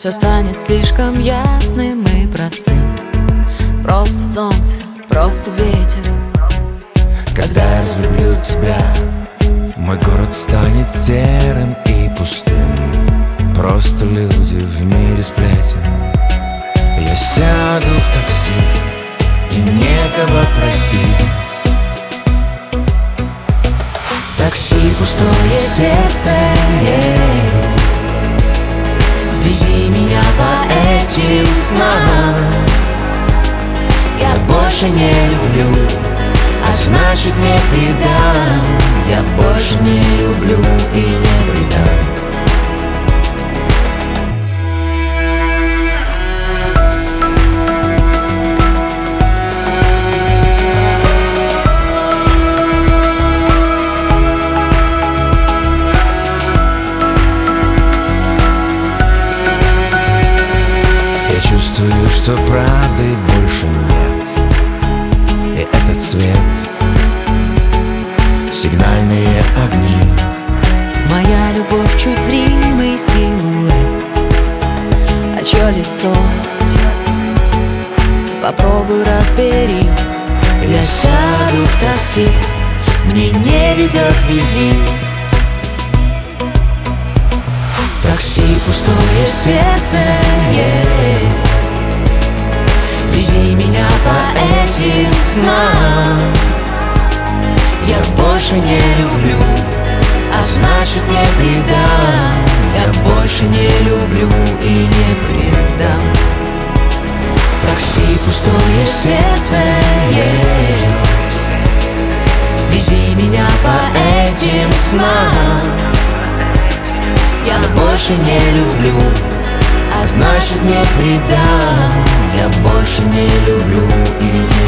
все станет слишком ясным и простым. Просто солнце, просто ветер. Когда я разлюблю тебя, мой город станет серым и пустым. Просто люди в мире сплетен. Я сяду в такси и некого просить. Такси, пустое сердце, вези меня по этим снам. Я больше не люблю, а значит не предам. Я больше не люблю и не предам. Чувствую, что правды больше нет. И этот свет, сигнальные огни. Моя любовь чуть зримый силуэт. А чё лицо? Попробуй разбери. Я сяду в такси, мне не везет, вези. Такси, пустое сердце, вези меня по этим снам. Я больше не люблю, а значит не предам. Я больше не люблю и не предам. Такси, пустое сердце, вези меня по этим снам. Я больше не люблю, а значит не предам. Я больше не люблю и не